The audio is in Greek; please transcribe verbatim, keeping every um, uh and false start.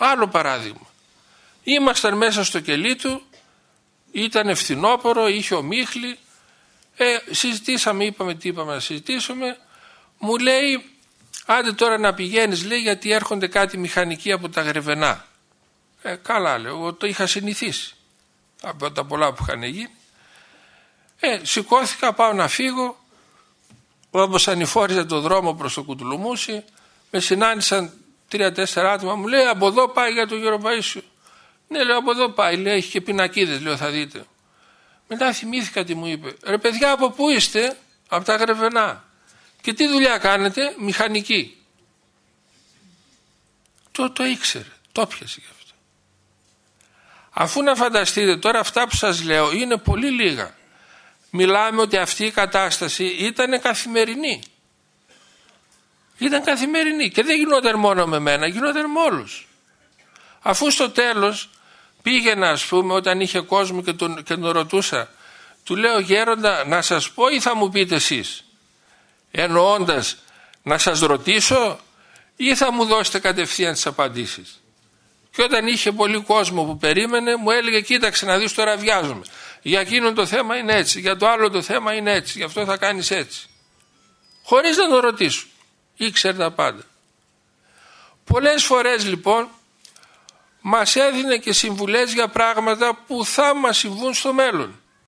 Άλλο παράδειγμα. Ήμασταν μέσα στο κελί του, ήταν φθινόπωρο, είχε ομίχλη, ε, συζητήσαμε, είπαμε τι είπαμε να συζητήσουμε, μου λέει άντε τώρα να πηγαίνεις, λέει, γιατί έρχονται κάτι μηχανικοί από τα Γρεβενά. Ε, καλά, λέω, εγώ το είχα συνηθίσει από τα πολλά που είχαν γίνει. Ε, σηκώθηκα, πάω να φύγω, όπως ανηφόριζα το δρόμο προς το Κουτουλουμούσι, με συνάντησαν τρία-τέσσερα άτομα, μου λέει από εδώ πάει για τον Γιώργο Παΐσιο. Ναι, λέω, από εδώ πάει, λέει, έχει και πινακίδες, λέω, θα δείτε. Μετά θυμήθηκα τι μου είπε. Ρε παιδιά, από πού είστε? Από τα Γρεβενά. Και τι δουλειά κάνετε? Μηχανική. Το, το ήξερε, το πιασε γι' αυτό. Αφού να φανταστείτε τώρα, αυτά που σας λέω είναι πολύ λίγα. Μιλάμε ότι αυτή η κατάσταση ήταν καθημερινή. Ήταν καθημερινή και δεν γινόταν μόνο με μένα, γινόταν με όλους. Αφού στο τέλος πήγαινα, ας πούμε, όταν είχε κόσμο και τον, και τον ρωτούσα, του λέω, γέροντα, να σας πω ή θα μου πείτε εσείς? Εννοώντας να σας ρωτήσω ή θα μου δώσετε κατευθείαν τις απαντήσεις. Και όταν είχε πολύ κόσμο που περίμενε, μου έλεγε, κοίταξε να δεις, τώρα βιάζομαι. Για εκείνο το θέμα είναι έτσι, για το άλλο το θέμα είναι έτσι, γι' αυτό θα κάνεις έτσι. Χωρίς να το ρωτήσω. Ήξερε τα πάντα. Πολλές φορές λοιπόν μας έδινε και συμβουλές για πράγματα που θα μας συμβούν στο μέλλον.